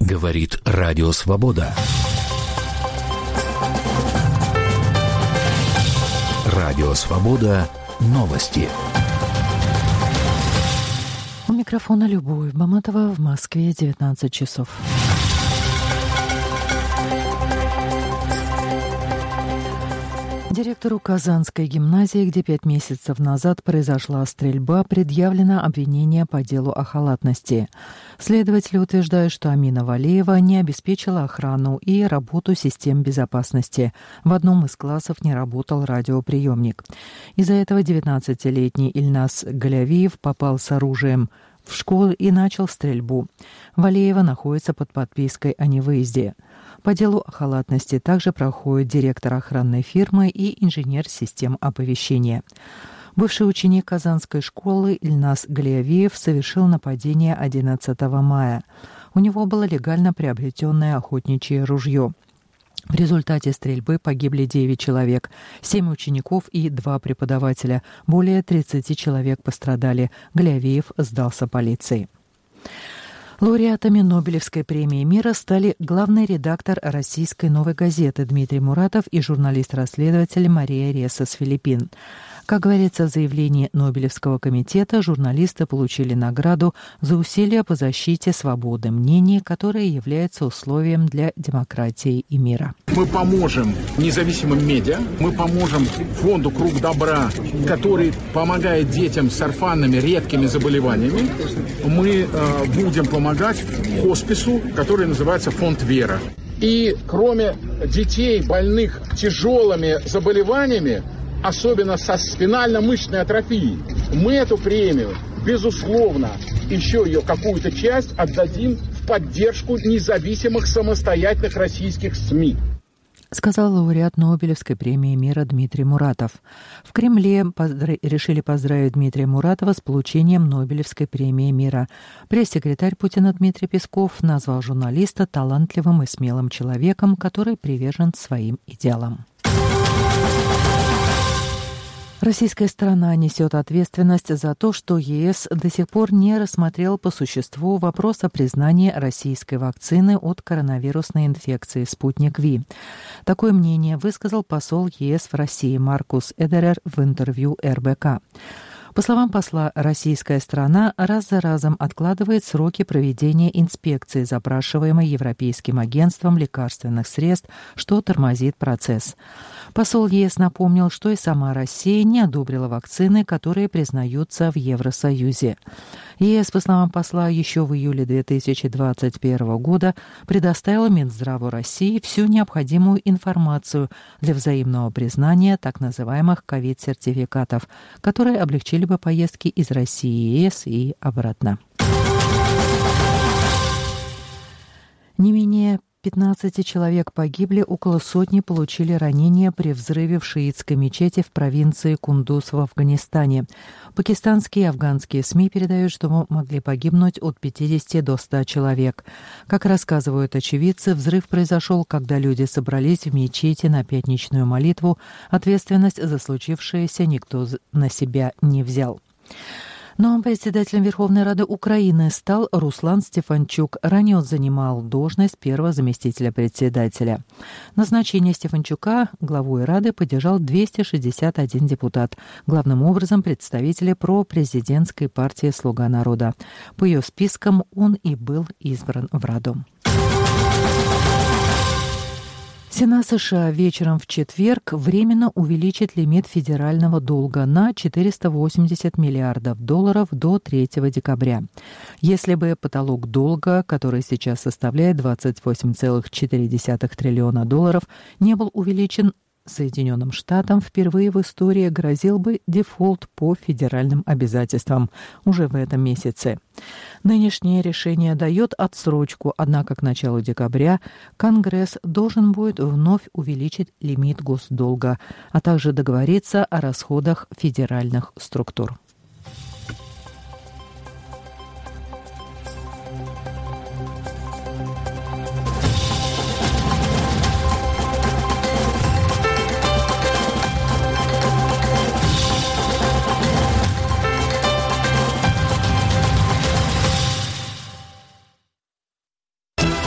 Говорит Радио Свобода. Радио Свобода. Новости. У микрофона Любовь Баматова, в Москве 19 часов. Директору Казанской гимназии, где 5 месяцев назад произошла стрельба, предъявлено обвинение по делу о халатности. Следователи утверждают, что Амина Валеева не обеспечила охрану и работу систем безопасности. В одном из классов не работал радиоприемник. Из-за этого 19-летний Ильназ Галявиев попал с оружием в школу и начал стрельбу. Валеева находится под подпиской о невыезде. По делу о халатности также проходит директор охранной фирмы и инженер систем оповещения. Бывший ученик Казанской школы Ильназ Галявиев совершил нападение 11 мая. У него было легально приобретенное охотничье ружье. В результате стрельбы погибли 9 человек, 7 учеников и 2 преподавателя. Более 30 человек пострадали. Галявиев сдался полиции. Лауреатами Нобелевской премии мира стали главный редактор российской «Новой газеты» Дмитрий Муратов и журналист-расследователь Мария Реса с Филиппин. Как говорится в заявлении Нобелевского комитета, журналисты получили награду за усилия по защите свободы мнений, которая является условием для демократии и мира. Мы поможем независимым медиа, мы поможем фонду «Круг добра», который помогает детям с орфанными редкими заболеваниями. Мы будем помогать хоспису, который называется «Фонд Вера». И кроме детей, больных тяжелыми заболеваниями, особенно со спинально-мышечной атрофией, мы эту премию, безусловно, еще ее какую-то часть отдадим в поддержку независимых самостоятельных российских СМИ. Сказал лауреат Нобелевской премии мира Дмитрий Муратов. В Кремле решили поздравить Дмитрия Муратова с получением Нобелевской премии мира. Пресс-секретарь Путина Дмитрий Песков назвал журналиста талантливым и смелым человеком, который привержен своим идеалам. Российская сторона несет ответственность за то, что ЕС до сих пор не рассмотрел по существу вопрос о признании российской вакцины от коронавирусной инфекции «Спутник Ви». Такое мнение высказал посол ЕС в России Маркус Эдерер в интервью РБК. По словам посла, российская сторона раз за разом откладывает сроки проведения инспекции, запрашиваемой Европейским агентством лекарственных средств, что тормозит процесс. Посол ЕС напомнил, что и сама Россия не одобрила вакцины, которые признаются в Евросоюзе. ЕС, по словам посла, еще в июле 2021 года предоставила Минздраву России всю необходимую информацию для взаимного признания так называемых ковид-сертификатов, которые облегчили бы поездки из России и ЕС и обратно. Не менее 15 человек погибли, около сотни получили ранения при взрыве в шиитской мечети в провинции Кундуз в Афганистане. Пакистанские и афганские СМИ передают, что могли погибнуть от 50 до 100 человек. Как рассказывают очевидцы, взрыв произошел, когда люди собрались в мечети на пятничную молитву. Ответственность за случившееся никто на себя не взял. Новым председателем Верховной Рады Украины стал Руслан Стефанчук. Ранее он занимал должность первого заместителя председателя. Назначение Стефанчука главой Рады поддержал 261 депутат, главным образом представители пропрезидентской партии «Слуга народа». По ее спискам он и был избран в Раду. Сенат США вечером в четверг временно увеличит лимит федерального долга на $480 миллиардов до 3 декабря. Если бы потолок долга, который сейчас составляет $28,4 триллиона, не был увеличен, Соединенным Штатам впервые в истории грозил бы дефолт по федеральным обязательствам уже в этом месяце. Нынешнее решение дает отсрочку, однако к началу декабря Конгресс должен будет вновь увеличить лимит госдолга, а также договориться о расходах федеральных структур.